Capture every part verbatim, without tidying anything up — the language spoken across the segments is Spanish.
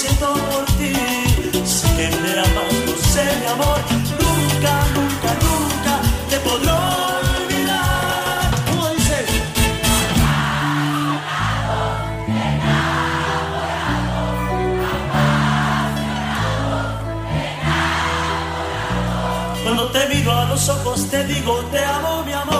siento por ti. Sé que me amas, no sé mi amor. Nunca, nunca, nunca te podré olvidar. ¿Cómo dices? Cuando te miro a los ojos te digo te amo, mi amor.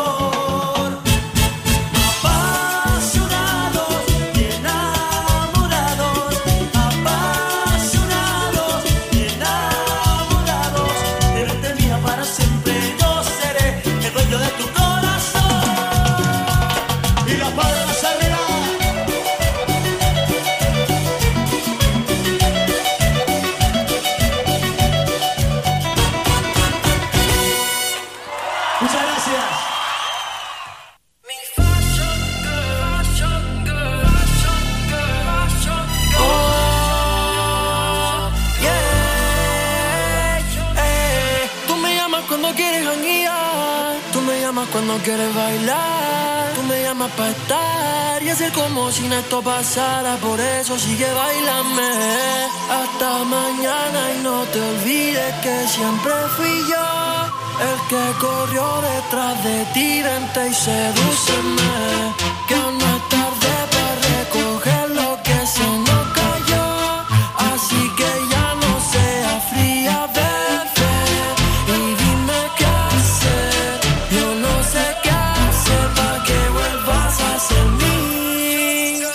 Cuando quieres bailar, tú me llamas para estar y hacer como si esto pasara. Por eso sigue bailando hasta mañana y no te olvides que siempre fui yo el que corrió detrás de ti. Vente y sedúceme, que aún no es tarde para recoger lo que se nos cayó. Así que ya no sea fría, bebé, y dime qué hacer. Yo no sé qué hacer para que vuelvas a ser mía.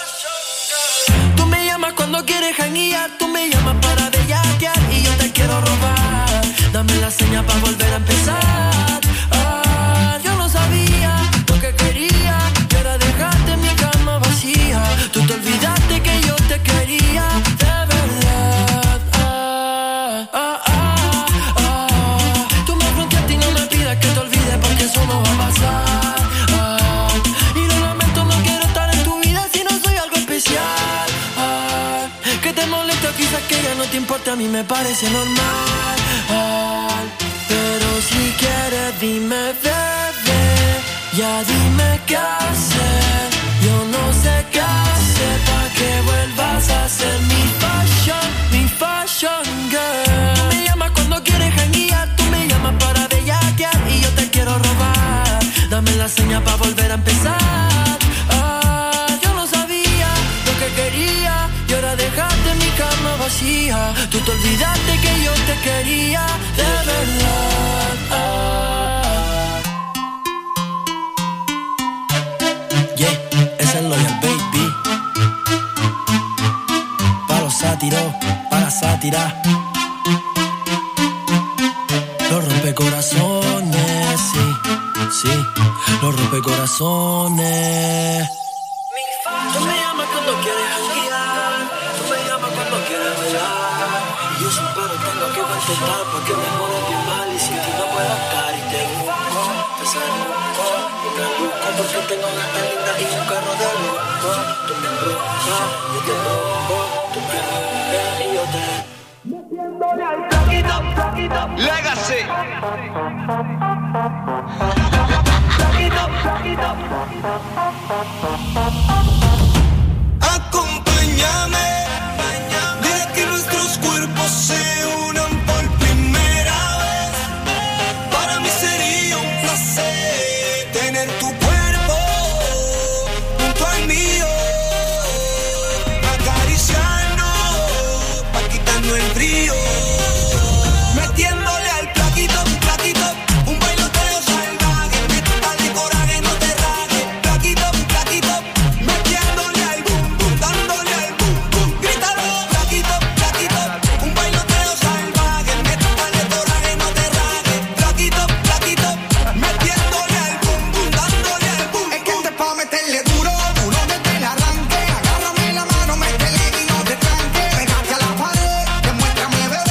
Tú me llamas cuando quieres janguear, tú me llamas para bellaquear y yo te quiero robar. Dame la señal para volver a empezar. Ah, yo no sabía lo que quería y ahora dejaste mi cama vacía. Tú te olvidaste que yo te quería de verdad. Ah, ah, ah, ah. Tú me fronteaste y no me pidas que te olvides porque eso no va a pasar. Ah, y lo lamento, no quiero estar en tu vida si no soy algo especial. Ah, que te molesta quizás que ya no te importe, a mí me parece normal. Ah, pero si quieres dime, bebé, ya dime qué hacer. Yo no sé qué hacer para que vuelvas a ser mi fashion, mi fashion girl. Tú me llamas cuando quieres janguear, tú me llamas para bellaquear y yo te quiero robar. Dame la señal para volver a empezar. Ah, yo no sabía lo que quería y ahora dejaste mi cama vacía. Tú te olvidaste que yo te quería de verdad. Ah. Yeah, ese es Loyal Baby. Pa' los sátiros, pa' la sátira. Los rompecorazones, sí, sí. Los rompecorazones. Tú me llamas cuando quieres janguear, tú me llamas cuando quieres bailar. Y yo sin paro tengo que contestar porque me pones bien mal y sin ti no puedo estar. Y te busco, te busco, y me busco porque tengo una tan linda y un carro de lujo. Tú me embrujas, yo te embrujo, tú me embrujas y yo te... Metiéndole al plaquito, plaquito Legacy. Plaquito, plaquito. Acompáñame, dile que nuestros cuerpos se unan por primera vez. Para mí sería un placer tener tu cuerpo junto al mío, acariciarnos pa' quitarnos el frío, metiéndole al plaquito, plaquito, un bailoteo salvaje, métale coraje, no te rajes, plaquito, plaquito, metiéndole al boom, boom, dándole al boom, boom, grítalo, plaquito, plaquito, un bailoteo salvaje, métale coraje, no te rajes, plaquito, plaquito, metiéndole al boom, boom, dándole al boom, es que este pa' meterle duro, duro desde el arranque, agárrame la mano, métele y no te tranque, pégate a la pared, demuéstrame bebé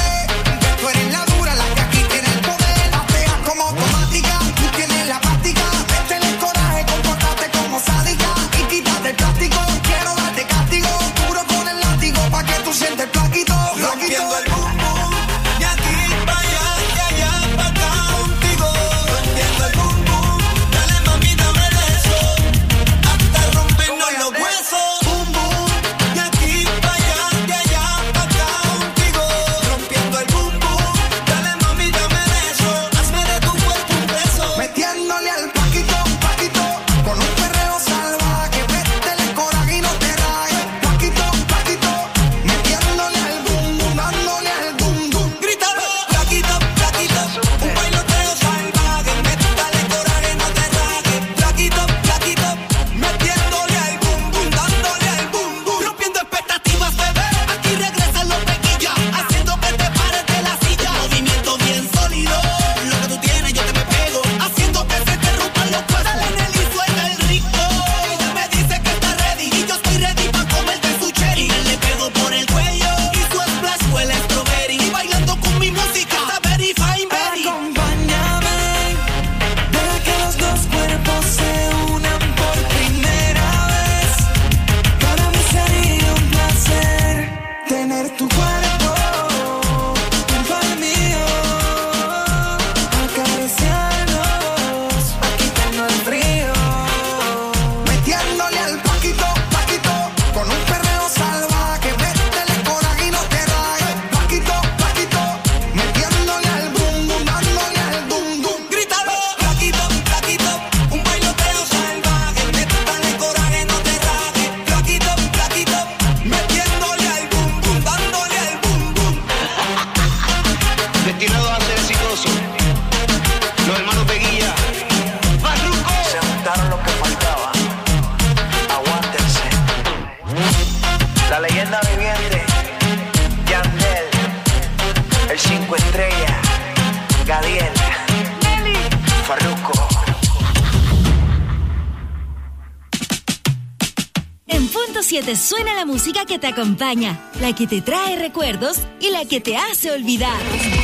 punto siete suena la música que te acompaña, la que te trae recuerdos y la que te hace olvidar.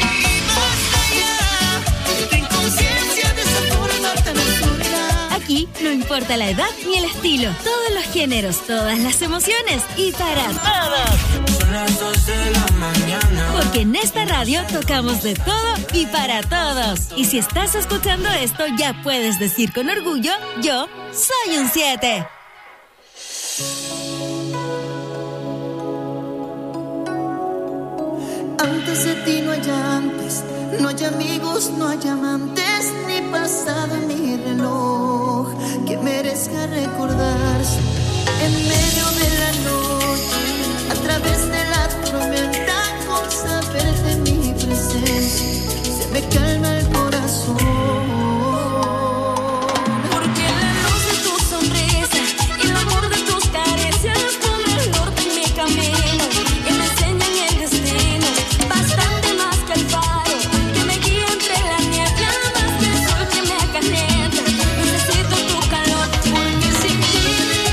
Aquí no importa la edad ni el estilo, todos los géneros, todas las emociones y para todos. Son las dos de la mañana. Porque en esta radio tocamos de todo y para todos. Y si estás escuchando esto, ya puedes decir con orgullo, yo soy un siete. Antes de ti no hay antes, no hay amigos, no hay amantes, ni pasado en mi reloj que merezca recordarse. En medio de la noche, a través de la tormenta, con saber de mi presencia, se me calma el corazón. Porque la luz de tu sonrisa y el amor de tus caricias pone el norte en mi camino y me enseñan el destino. Bastante más que el faro que me guía entre la niebla, más que el sol que me acalienta. Necesito tu calor porque sin ti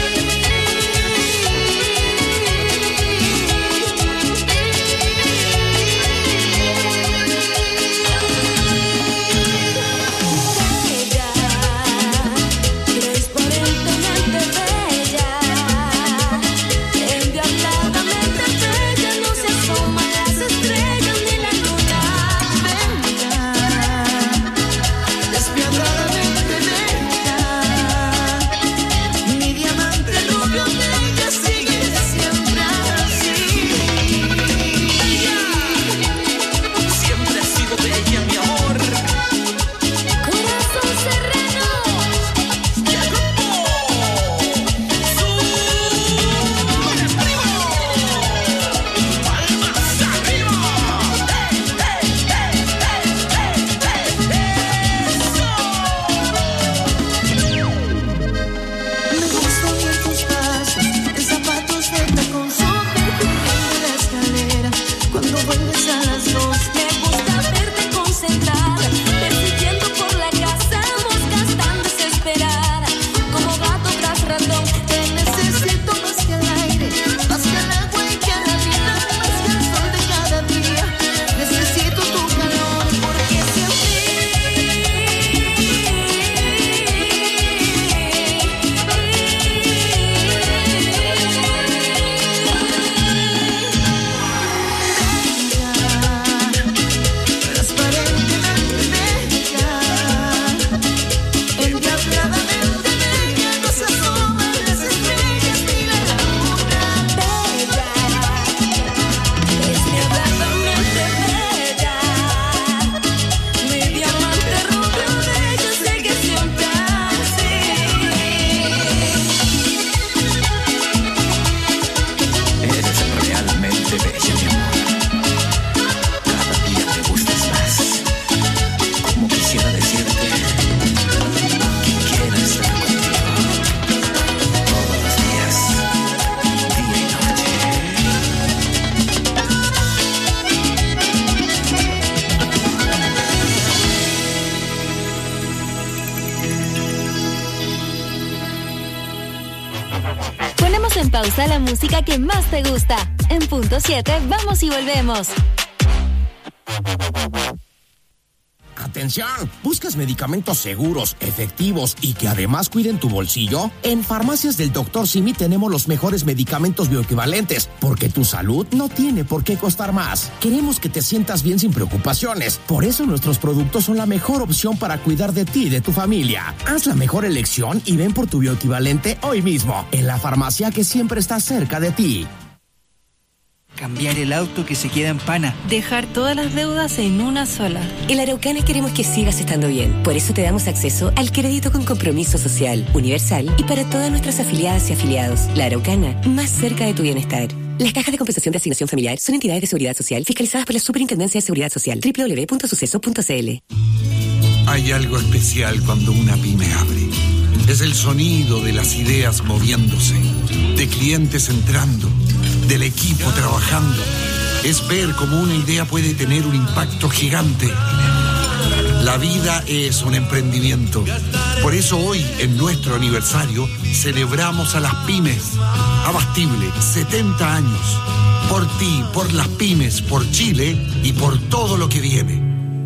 en pausa la música que más te gusta. En punto siete, vamos y volvemos. Atención, ¿buscas medicamentos seguros, efectivos y que además cuiden tu bolsillo? En Farmacias del doctor Simi tenemos los mejores medicamentos bioequivalentes, porque tu salud no tiene por qué costar más. Queremos que te sientas bien sin preocupaciones, por eso nuestros productos son la mejor opción para cuidar de ti y de tu familia. Haz la mejor elección y ven por tu bioequivalente hoy mismo, en la farmacia que siempre está cerca de ti. Cambiar el auto que se queda en pana. Dejar todas las deudas en una sola. En Araucana queremos que sigas estando bien. Por eso te damos acceso al crédito con compromiso social, universal y para todas nuestras afiliadas y afiliados. La Araucana, más cerca de tu bienestar. Las cajas de compensación de asignación familiar son entidades de seguridad social fiscalizadas por la Superintendencia de Seguridad Social. doble u doble u doble u punto suceso punto c l. Hay algo especial cuando una pyme abre. Es el sonido de las ideas moviéndose, de clientes entrando, del equipo trabajando. Es ver cómo una idea puede tener un impacto gigante La vida es un emprendimiento. Por eso hoy, en nuestro aniversario, celebramos a las pymes. Abastible, setenta años. Por ti, por las pymes, por Chile y por todo lo que viene.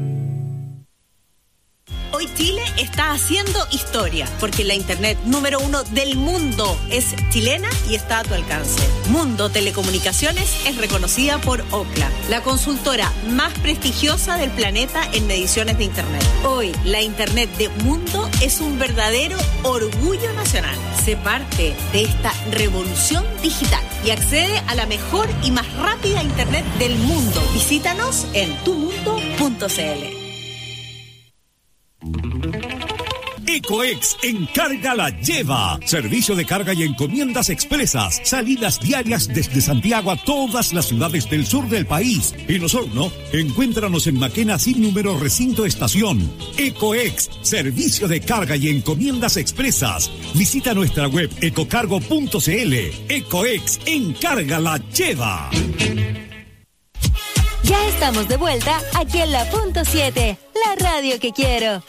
Hoy Chile está haciendo historia, porque la internet número uno del mundo es chilena y está a tu alcance. Mundo Telecomunicaciones es reconocida por Ookla, la consultora más prestigiosa del planeta en mediciones de internet. Hoy, la internet de Mundo es un verdadero orgullo nacional. Sé parte de esta revolución digital y accede a la mejor y más rápida internet del mundo. Visítanos en tu mundo punto c l. Ecoex Encarga la Lleva. Servicio de carga y encomiendas expresas. Salidas diarias desde Santiago a todas las ciudades del sur del país. En Osorno, encuéntranos en Maquena sin número recinto estación. Ecoex, servicio de carga y encomiendas expresas. Visita nuestra web ecocargo punto c l. Ecoex Encarga la Lleva. Ya estamos de vuelta aquí en la punto siete, la radio que quiero.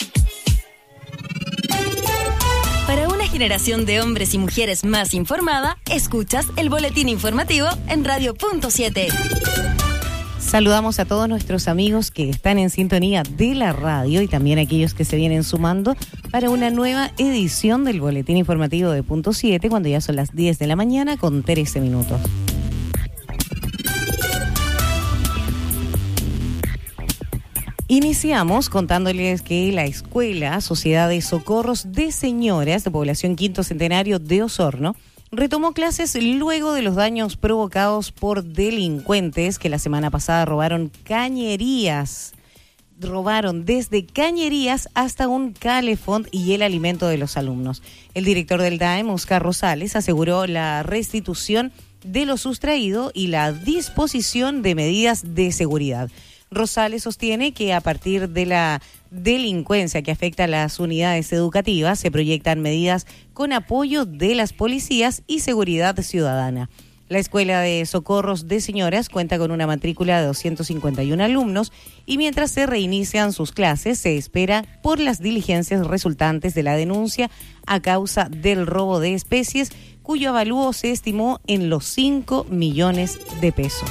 Para una generación de hombres y mujeres más informada, escuchas el boletín informativo en Radio Punto siete. Saludamos a todos nuestros amigos que están en sintonía de la radio y también a aquellos que se vienen sumando para una nueva edición del boletín informativo de Punto siete, cuando ya son las diez de la mañana con trece minutos. Iniciamos contándoles que la Escuela Sociedad de Socorros de Señoras de Población Quinto Centenario de Osorno retomó clases luego de los daños provocados por delincuentes que la semana pasada robaron cañerías. Robaron desde cañerías hasta un calefón y el alimento de los alumnos. El director del D A E M, Oscar Rosales, aseguró la restitución de lo sustraído y la disposición de medidas de seguridad. Rosales sostiene que a partir de la delincuencia que afecta a las unidades educativas se proyectan medidas con apoyo de las policías y seguridad ciudadana. La Escuela de Socorros de Señoras cuenta con una matrícula de doscientos cincuenta y uno alumnos y mientras se reinician sus clases se espera por las diligencias resultantes de la denuncia a causa del robo de especies, cuyo avalúo se estimó en los cinco millones de pesos.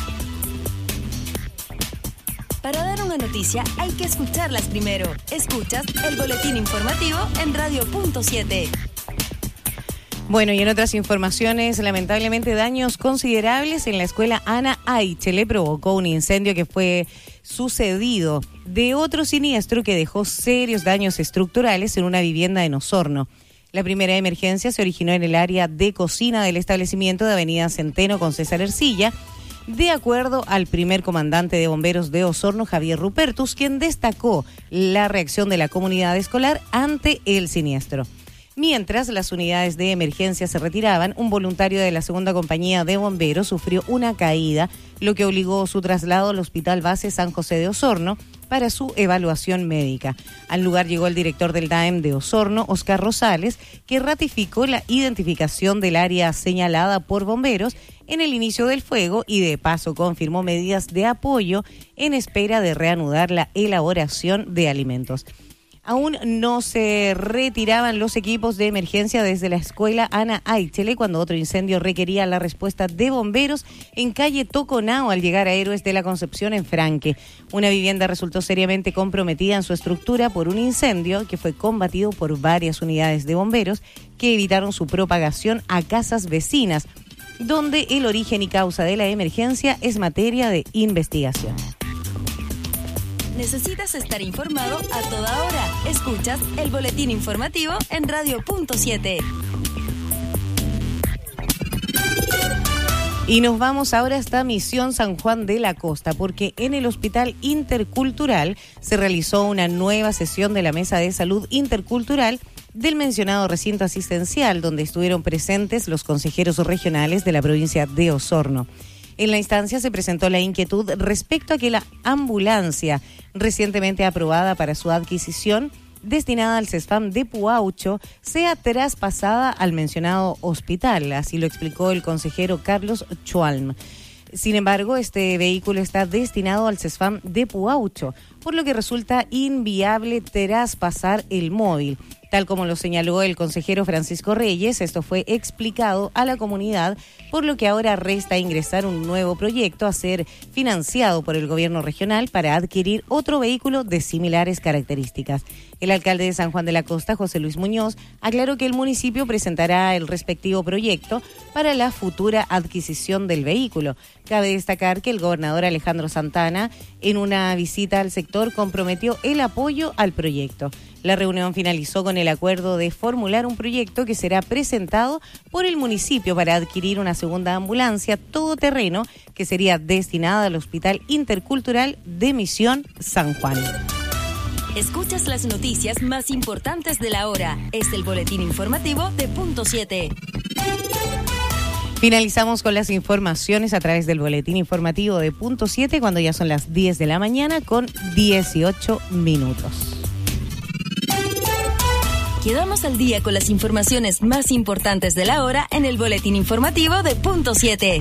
Para dar una noticia hay que escucharlas primero. Escuchas el boletín informativo en Radio Punto siete. Bueno, y en otras informaciones, lamentablemente daños considerables en la escuela Ana Aichele provocó un incendio que fue sucedido de otro siniestro que dejó serios daños estructurales en una vivienda en Osorno. La primera emergencia se originó en el área de cocina del establecimiento de Avenida Centeno con César Ercilla, de acuerdo al primer comandante de bomberos de Osorno, Javier Rupertus, quien destacó la reacción de la comunidad escolar ante el siniestro. Mientras las unidades de emergencia se retiraban, un voluntario de la segunda compañía de bomberos sufrió una caída, lo que obligó su traslado al Hospital Base San José de Osorno para su evaluación médica. Al lugar llegó el director del D A E M de Osorno, Oscar Rosales, que ratificó la identificación del área señalada por bomberos en el inicio del fuego y de paso confirmó medidas de apoyo en espera de reanudar la elaboración de alimentos. Aún no se retiraban los equipos de emergencia desde la escuela Ana Aichele cuando otro incendio requería la respuesta de bomberos en calle Toconao al llegar a Héroes de la Concepción en Franque. Una vivienda resultó seriamente comprometida en su estructura por un incendio que fue combatido por varias unidades de bomberos que evitaron su propagación a casas vecinas, donde el origen y causa de la emergencia es materia de investigación. Necesitas estar informado a toda hora. Escuchas el boletín informativo en Radio Punto siete. Y nos vamos ahora hasta Misión San Juan de la Costa, porque en el Hospital Intercultural se realizó una nueva sesión de la Mesa de Salud Intercultural del mencionado recinto asistencial, donde estuvieron presentes los consejeros regionales de la provincia de Osorno. En la instancia se presentó la inquietud respecto a que la ambulancia recientemente aprobada para su adquisición, destinada al CESFAM de Puaucho, sea traspasada al mencionado hospital. Así lo explicó el consejero Carlos Chualm. Sin embargo, este vehículo está destinado al CESFAM de Puaucho, por lo que resulta inviable traspasar el móvil. Tal como lo señaló el consejero Francisco Reyes, esto fue explicado a la comunidad, por lo que ahora resta ingresar un nuevo proyecto a ser financiado por el gobierno regional para adquirir otro vehículo de similares características. El alcalde de San Juan de la Costa, José Luis Muñoz, aclaró que el municipio presentará el respectivo proyecto para la futura adquisición del vehículo. Cabe destacar que el gobernador Alejandro Santana, en una visita al sector, comprometió el apoyo al proyecto. La reunión finalizó con el acuerdo de formular un proyecto que será presentado por el municipio para adquirir una segunda ambulancia todoterreno que sería destinada al Hospital Intercultural de Misión San Juan. Escuchas las noticias más importantes de la hora. Es el boletín informativo de Punto siete. Finalizamos con las informaciones a través del boletín informativo de Punto siete cuando ya son las diez de la mañana con dieciocho minutos. Quedamos al día con las informaciones más importantes de la hora en el boletín informativo de Punto siete.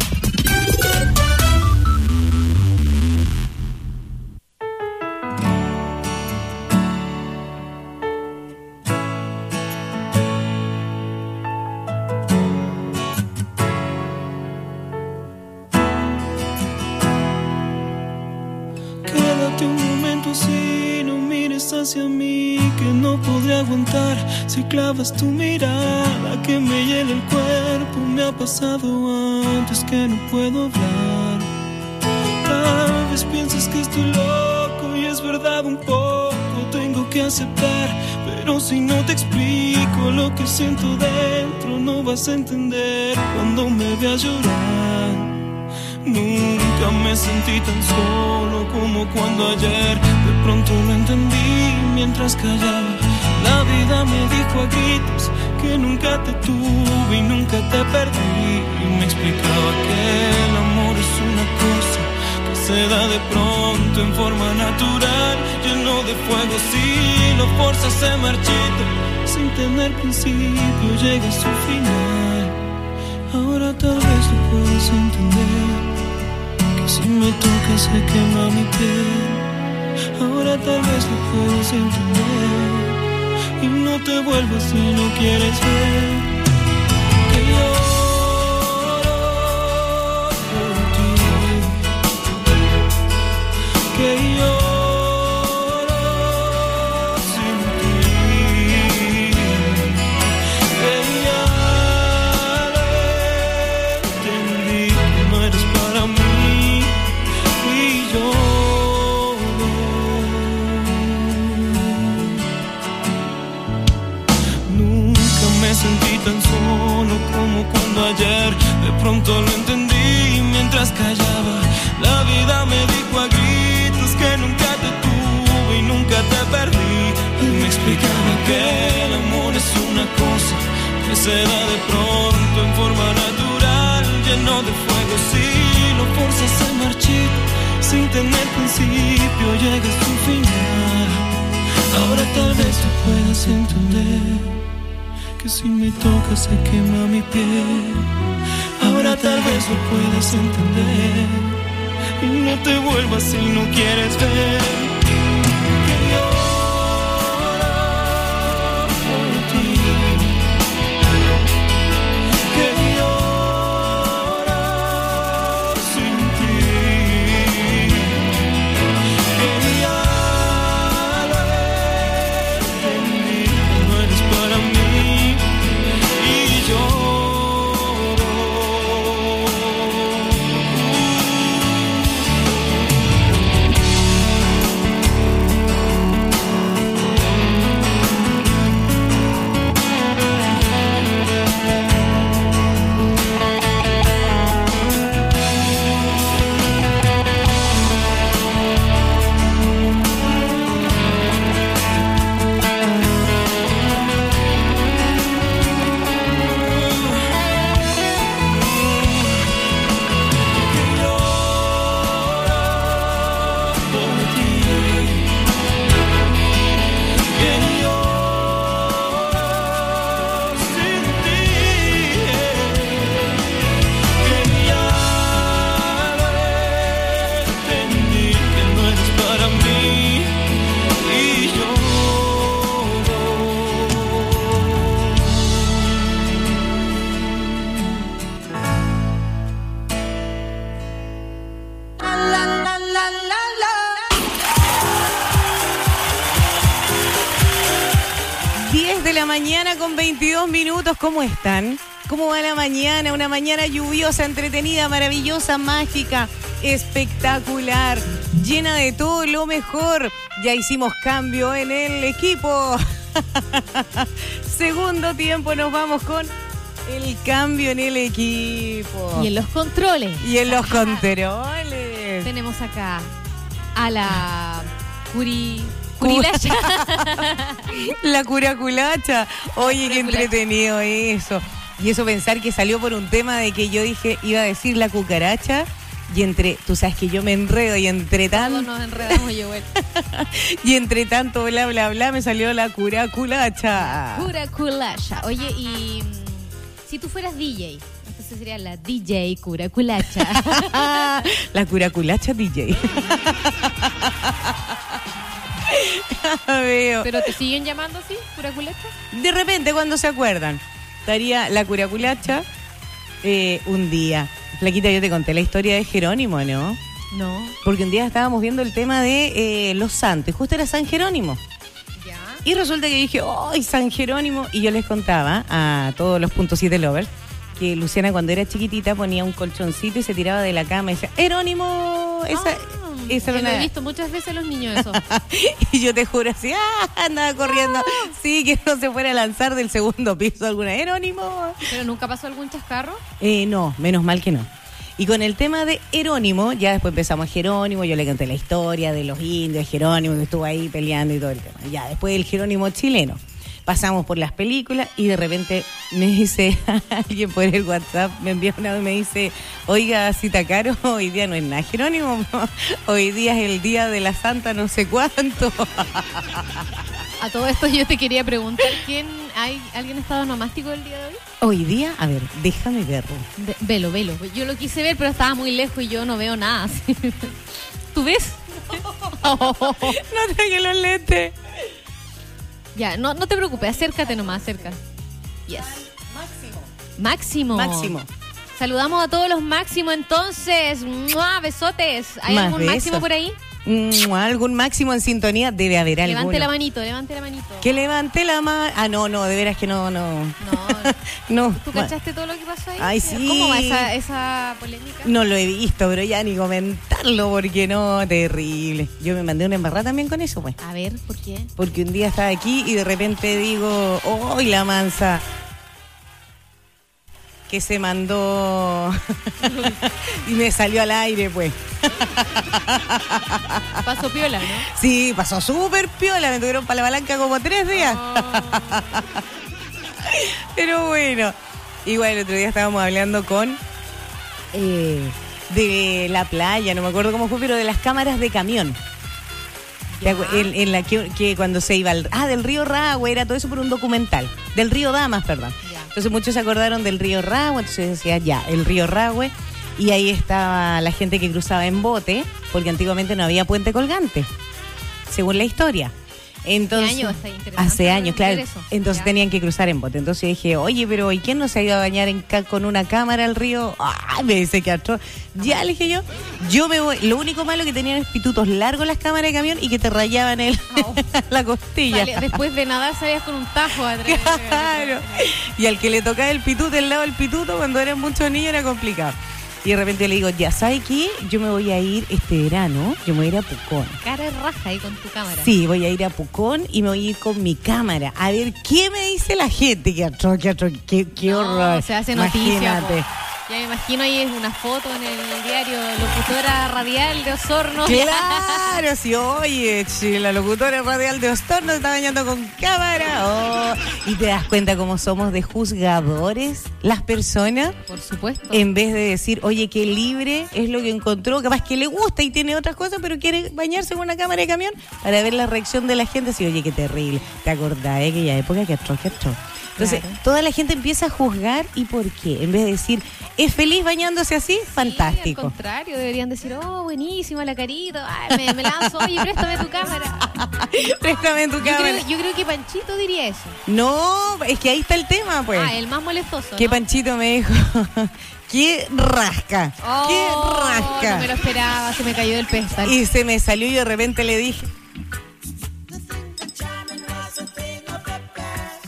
Quédate un momento así, no mires hacia mí, que no podré aguantar si clavas tu mirada que me hiela el cuerpo. Me ha pasado antes que no puedo hablar. Tal vez piensas que estoy loco y es verdad un poco, tengo que aceptar, pero si no te explico lo que siento dentro no vas a entender cuando me veas llorar. Nunca me sentí tan solo como cuando ayer de pronto lo entendí mientras callaba. La vida me dijo a gritos que nunca te tuve y nunca te perdí. Y me explicaba que el amor es una cosa que se da de pronto en forma natural, lleno de fuego. Si lo forzas se marchita, sin tener principio llega a su final. Ahora tal vez lo puedes entender, que si me tocas se quema mi piel. Ahora tal vez lo puedes entender y no te vuelvas si no quieres ver que lloro por ti, que lloro sin ti, que ya lo entendí que no eres para mí y yo. Me sentí tan solo como cuando ayer de pronto lo entendí mientras callaba. La vida me dijo a gritos que nunca te tuve y nunca te perdí. Y me explicaba que el amor es una cosa que se da de pronto en forma natural, lleno de fuego. Si lo forzas se marchita, sin tener principio llega a su final. Ahora tal vez tú puedas entender que si me tocas se quema mi piel. Ahora tal vez lo puedas entender y no te vuelvas si no quieres ver que lloro por ti, que lloro sin ti, que ya lo entendí, no eres para mí. mañana con veintidós minutos. ¿Cómo están? ¿Cómo va la mañana? Una mañana lluviosa, entretenida, maravillosa, mágica, espectacular, llena de todo lo mejor. Ya hicimos cambio en el equipo. Segundo tiempo, nos vamos con el cambio en el equipo. Y en los controles. Y en los controles. Tenemos acá a la Curi... Curilacha. La curaculacha. Oye, qué entretenido eso. Y eso pensar que salió por un tema de que yo dije, iba a decir la cucaracha, y entre, tú sabes que yo me enredo, y entre tanto... Todos nos enredamos, yo, bueno. Y entre tanto, bla, bla, bla, me salió la curaculacha. Curaculacha. Oye, y mm, si tú fueras D J, entonces sería la D J Curaculacha. La curaculacha D J. Veo. ¿Pero te siguen llamando así, curaculacha? De repente, cuando se acuerdan, estaría la curaculacha eh, un día. Flaquita, yo te conté la historia de Jerónimo, ¿no? No. Porque un día estábamos viendo el tema de eh, los santos, y justo era San Jerónimo. Ya. Y resulta que dije, ¡ay, San Jerónimo! Y yo les contaba a todos los punto siete lovers que Luciana, cuando era chiquitita, ponía un colchoncito y se tiraba de la cama y decía, ¡Jerónimo! Esa... Ah. Esa era Yo una... lo he visto muchas veces a los niños eso. Y yo te juro así, ¡ah! Andaba corriendo. Sí, que no se fuera a lanzar del segundo piso alguna. Jerónimo. ¿Pero nunca pasó algún chascarro? Eh, no, menos mal que no. Y con el tema de Jerónimo, ya después empezamos a Jerónimo, yo le conté la historia de los indios, Jerónimo, que estuvo ahí peleando y todo el tema. Ya, después el Jerónimo chileno. Pasamos por las películas y de repente me dice alguien por el WhatsApp, me envía una vez y me dice, oiga, Cita Caro, hoy día no es nada Jerónimo, hoy día es el día de la Santa no sé cuánto. A todo esto yo te quería preguntar, ¿quién hay alguien estado nomástico el día de hoy? Hoy día, a ver, déjame verlo. Ve, velo, velo. Yo lo quise ver, pero estaba muy lejos y yo no veo nada. ¿Tú ves? Oh. No traje los lentes. Ya, no, no te preocupes, acércate nomás, acércate. Yes. Máximo. Máximo. Máximo. Saludamos a todos los Máximo entonces. ¡Mua! Besotes. ¿Hay Más algún besos. Máximo por ahí? ¿Mua? ¿Algún Máximo en sintonía? Debe haber alguno. Levante la manito, levante la manito. Que levante la mano. Ah, no, no, de veras que no, no. No. No. ¿Tú cachaste todo lo que pasó ahí? Ay, sí. ¿Cómo va esa, esa polémica? No lo he visto, pero ya ni comentarlo porque no, terrible. Yo me mandé una embarrada también con eso, pues. A ver, ¿por qué? Porque un día estaba aquí y de repente digo, ¡oh, la mansa! Que se mandó y me salió al aire, pues. Pasó piola, ¿no? Sí, pasó súper piola, me tuvieron para la palanca como tres días. Oh. Pero bueno, igual el otro día estábamos hablando con eh, de la playa, no me acuerdo cómo fue, pero de las cámaras de camión. En, en la que, que cuando se iba al... Ah, del río Rahue, era todo eso por un documental. Del río Damas, perdón. Ya. Entonces muchos se acordaron del río Rahue, entonces decía ya, el río Rahue. Y ahí estaba la gente que cruzaba en bote, porque antiguamente no había puente colgante, según la historia. Entonces, ¿Qué año? Está interesante hace años, claro. eso. Entonces Ya. tenían que cruzar en bote. Entonces dije, oye, pero ¿y quién no se ha ido a bañar en ca- con una cámara al río? ¡Ay! Me dice que atroz. Ya, le dije yo, yo me voy. Lo único malo que tenían es pitutos largos las cámaras de camión y que te rayaban el, Oh. la costilla. Sale- después de nadar salías con un tajo atrás. Claro. Y al que le tocaba el pituto, el lado del pituto, cuando eran muchos niños era complicado. Y de repente le digo, ya, ¿sabes qué? Yo me voy a ir este verano, yo me voy a ir a Pucón. Cara de raja ahí con tu cámara. Sí, voy a ir a Pucón y me voy a ir con mi cámara. A ver, ¿qué me dice la gente? Qué atroz, qué atroz, qué, qué No, horror. se hace noticia, Imagínate. po. Ya me imagino ahí es una foto en el diario Locutora Radial de Osorno. Claro, sí, oye, che, la locutora radial de Osorno se está bañando con cámara. Oh, y te das cuenta cómo somos de juzgadores las personas. Por supuesto. En vez de decir, oye, qué libre es lo que encontró, capaz que le gusta y tiene otras cosas, pero quiere bañarse con una cámara de camión para ver la reacción de la gente. Así, oye, qué terrible. ¿Te acordás de aquella época? Qué atroz, qué atroz. Entonces, Claro. toda la gente empieza a juzgar. ¿Y por qué? En vez de decir, ¿es feliz bañándose así? Sí, Fantástico. al contrario, deberían decir, oh, buenísima la carita, ay, me, me lanzo, oye, préstame tu cámara. Préstame tu Yo cámara. creo, yo creo que Panchito diría eso. No, es que ahí está el tema, pues. Ah, el más molestoso, ¿Qué ¿no? Panchito me dijo? ¡Qué rasca! Oh, ¡Qué rasca! No me lo esperaba, se me cayó del pedestal. Y se me salió y de repente le dije...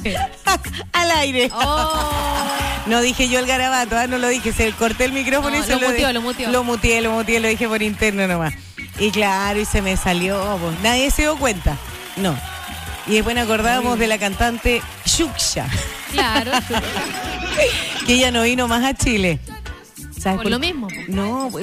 dijiste? Al aire. Oh. No dije yo el garabato, ¿eh? No lo dije, se corté el micrófono No, y se lo lo muteó, di- lo muteó. Lo muteé, lo muteé, lo dije por interno nomás. Y claro, y se me salió, pues, nadie se dio cuenta. No. Y después nos acordábamos de la cantante Xuxa. Claro. Que ella no vino más a Chile. ¿Sabes Por lo mismo, po. No, pues.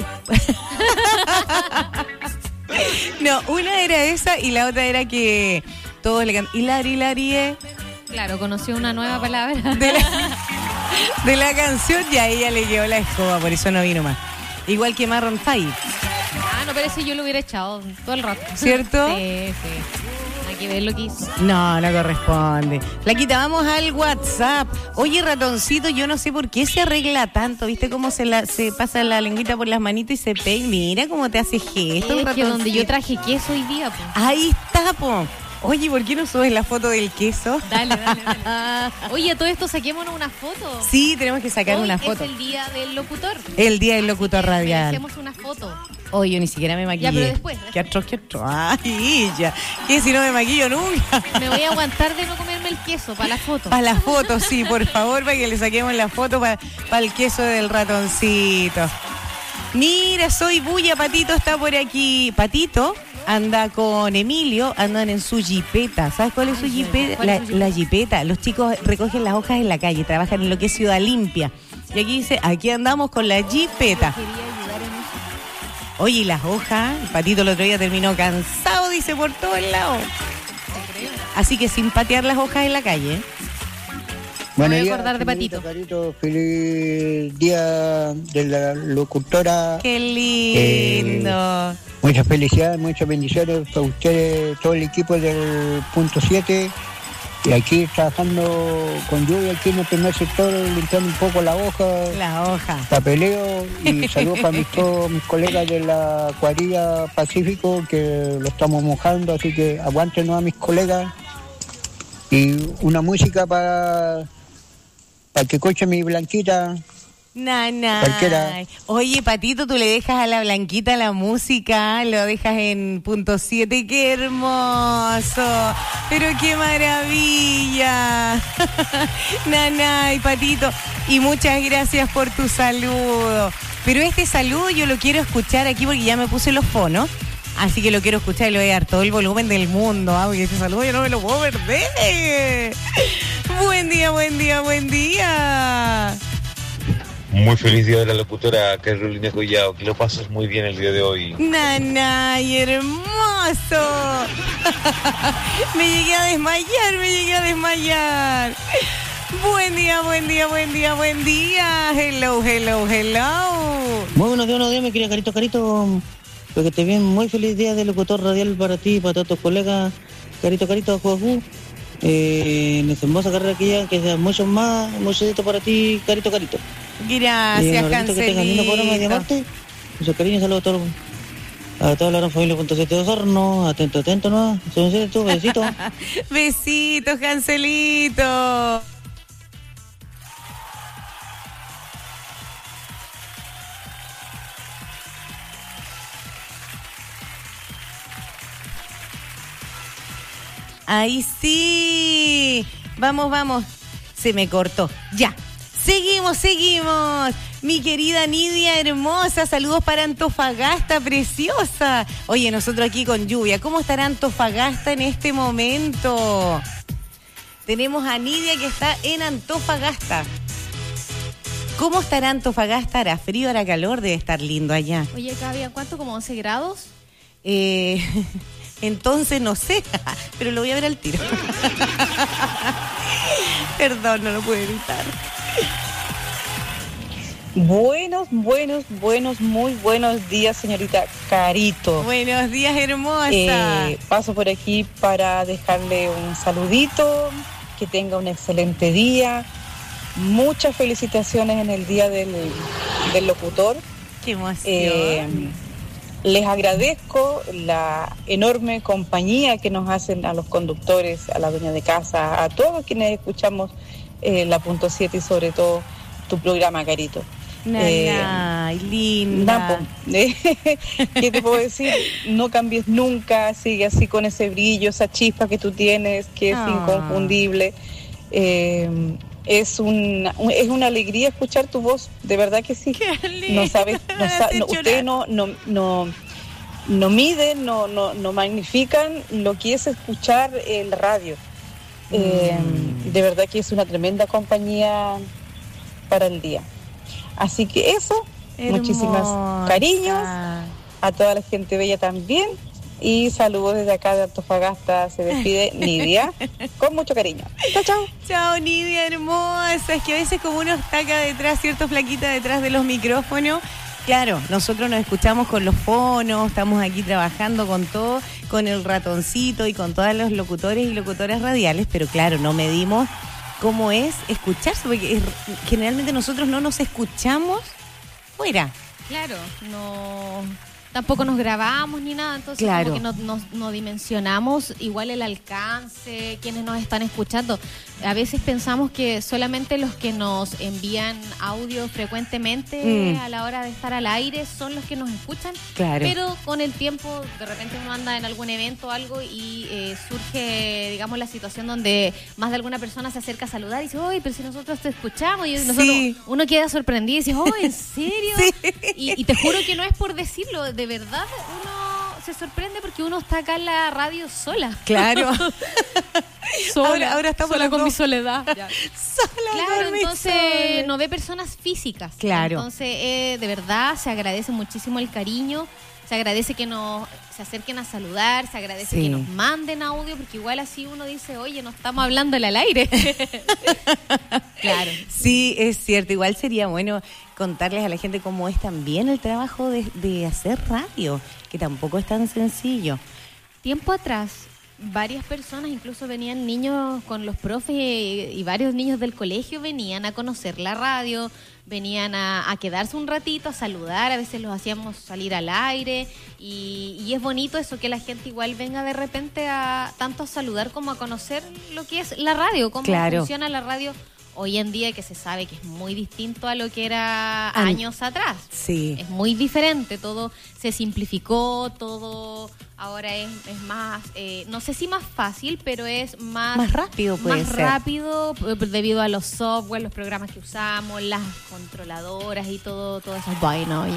No, una era esa y la otra era que todos le cantaban Hilari, Hilari, eh, Claro, conoció una nueva palabra. de la, de la canción y a ella le quedó la escoba, por eso no vino más. Igual que Maroon cinco. Ah, no, pero ese yo lo hubiera echado todo el rato. ¿Cierto? Sí, sí. Hay que ver lo que hizo. No, no corresponde. Flaquita, vamos al WhatsApp. Oye, ratoncito, yo no sé por qué se arregla tanto. ¿Viste cómo se la, se pasa la lengüita por las manitos y se peina? Mira cómo te hace gesto. Es que donde yo traje queso hoy día, pues. Ahí está, po. Oye, ¿por qué no subes la foto del queso? Dale, dale, dale. Oye, todo esto saquémonos una foto. Sí, tenemos que sacar Hoy una foto. es el día del locutor. El día del locutor radial. Hacemos una foto. Oye, yo ni siquiera me maquillé. Ya, pero después, después. Qué atroz, qué atroz. Ay, ya. ¿Qué si no me maquillo nunca? Me voy a aguantar de no comerme el queso para la foto. Para la foto, sí, por favor, para que le saquemos la foto para el queso del ratoncito. Mira, soy Bulla, Patito está por aquí. Patito anda con Emilio, andan en su jipeta. ¿Sabes cuál es su jipeta? ¿Cuál La, es su jipeta? la jipeta. Los chicos recogen las hojas en la calle, trabajan en lo que es Ciudad Limpia. Y aquí dice, aquí andamos con la jipeta. Oye, y las hojas, el Patito el otro día terminó cansado, dice, por todos lados. Así que sin patear las hojas en la calle. ¿eh? Me voy a días, acordar de señorita Patito. Carito, feliz día de la locutora. Qué lindo. Eh, muchas felicidades, muchas bendiciones para ustedes, todo el equipo del punto siete. Y aquí trabajando con lluvia, aquí en el primer sector, limpiando un poco la hoja. La hoja. Papeleo. Y saludos para mis, todos mis colegas de la cuadrilla Pacífico, que lo estamos mojando, así que aguántenos a mis colegas. Y una música para, para que escuche mi Blanquita. Nana. Cualquiera. Oye, Patito, tú le dejas a la Blanquita la música, lo dejas en punto siete, qué hermoso, pero qué maravilla. Nana y Patito, y muchas gracias por tu saludo. Pero este saludo yo lo quiero escuchar aquí porque ya me puse los fonos. Así que lo quiero escuchar y le voy a dar todo el volumen del mundo. ¿ah? Porque este saludo yo no me lo puedo perder. Buen día, buen día, buen día. Muy feliz día de la locutora Carolina Collado, que lo pases muy bien el día de hoy. Nanay, hermoso. Me llegué a desmayar, me llegué a desmayar. Buen día, buen día, buen día, buen día. Hello, hello, hello. Muy buenos días, buenos días, mi querida Carito, Carito. Porque te bien, muy feliz día de locutor radial para ti y para todos tus colegas. Carito, Carito, Juajú. Eh, en esta hermosa carrera que ya, que sea mucho más, mucho éxito para ti, Carito, Carito. Gracias, eh, Cancelito. Que tengan lindo programa de Diamante. Muchos cariños, saludos a todos. A toda la gran familia punto siete de Osorno. Atento, atento, ¿no? Besito, besito. Besitos, Cancelito. Ahí sí. Vamos, vamos. Se me cortó. Ya. Seguimos, seguimos. Mi querida Nidia hermosa, saludos para Antofagasta, preciosa. Oye, nosotros aquí con lluvia. ¿Cómo estará Antofagasta en este momento? Tenemos a Nidia que está en Antofagasta. ¿Cómo estará Antofagasta? ¿Hará frío, hará calor? Debe estar lindo allá. Oye, acá había ¿cuánto? ¿Como once grados? Eh... Entonces no sé, pero lo voy a ver al tiro. Perdón, no lo pude evitar. Buenos, buenos, buenos, muy buenos días, señorita Carito. Buenos días, hermosa. Eh, paso por aquí para dejarle un saludito, que tenga un excelente día. Muchas felicitaciones en el día del, del locutor. Qué emoción. Eh, Les agradezco la enorme compañía que nos hacen a los conductores, a la dueña de casa, a todos quienes escuchamos eh, la punto siete y sobre todo tu programa, Carito. Nana, eh, linda. Eh, ¿Qué te puedo decir? No cambies nunca, sigue así con ese brillo, esa chispa que tú tienes, que es ah. inconfundible. Eh, es, un, un- es una alegría escuchar tu voz, de verdad que sí. No sabes, no sa- no, ustedes no, no, no, no miden, no, no, no magnifican lo que es escuchar el radio. Eh, de verdad que es una tremenda compañía para el día. Así que eso, Hermosa. muchísimas cariños a toda la gente bella también. Y saludos desde acá de Antofagasta. Se despide Nidia con mucho cariño. Chao, chao. Chao, Nidia hermosa. Es que a veces como uno está acá detrás, cierto, flaquita, detrás de los micrófonos. Claro, nosotros nos escuchamos con los fonos, estamos aquí trabajando con todo, con el ratoncito y con todos los locutores y locutoras radiales, pero claro, no medimos cómo es escucharse, porque es- generalmente nosotros no nos escuchamos fuera. Claro, no... Tampoco nos grabamos ni nada, entonces Claro. como que no, no- no dimensionamos igual el alcance, quienes nos están escuchando. A veces pensamos que solamente los que nos envían audio frecuentemente Mm. a la hora de estar al aire son los que nos escuchan. Claro. Pero con el tiempo, de repente uno anda en algún evento o algo y eh, surge, digamos, la situación donde más de alguna persona se acerca a saludar y dice, oye, pero si nosotros te escuchamos. Y nosotros, Sí. uno queda sorprendido y dice, oh, ¿en serio? Y, y te juro que no es por decirlo, de verdad uno se sorprende porque uno está acá en la radio sola. Claro. sola, Ahora- ahora estamos sola las con dos. mi soledad. Claro, con mi entonces soledad. no ve personas físicas. Claro. Entonces, eh, de verdad, se agradece muchísimo el cariño, se agradece que nos se acerquen a saludar, se agradece Sí. que nos manden audio, porque igual así uno dice, oye, no estamos hablando al aire. Claro. Sí, es cierto. Igual sería bueno contarles a la gente cómo es también el trabajo de, de hacer radio, que tampoco es tan sencillo. Tiempo atrás, varias personas, incluso venían niños con los profes y, y varios niños del colegio venían a conocer la radio, venían a, a quedarse un ratito, a saludar, a veces los hacíamos salir al aire y, y es bonito eso, que la gente igual venga de repente a tanto a saludar como a conocer lo que es la radio, cómo Claro. funciona la radio hoy en día, que se sabe que es muy distinto a lo que era An- años atrás. Sí. Es muy diferente, todo se simplificó, todo ahora es, es más, eh, no sé si más fácil, pero es más... Más rápido puede Más ser. rápido, p- p- debido a los software, los programas que usamos, las controladoras y todo, todo eso. Bueno,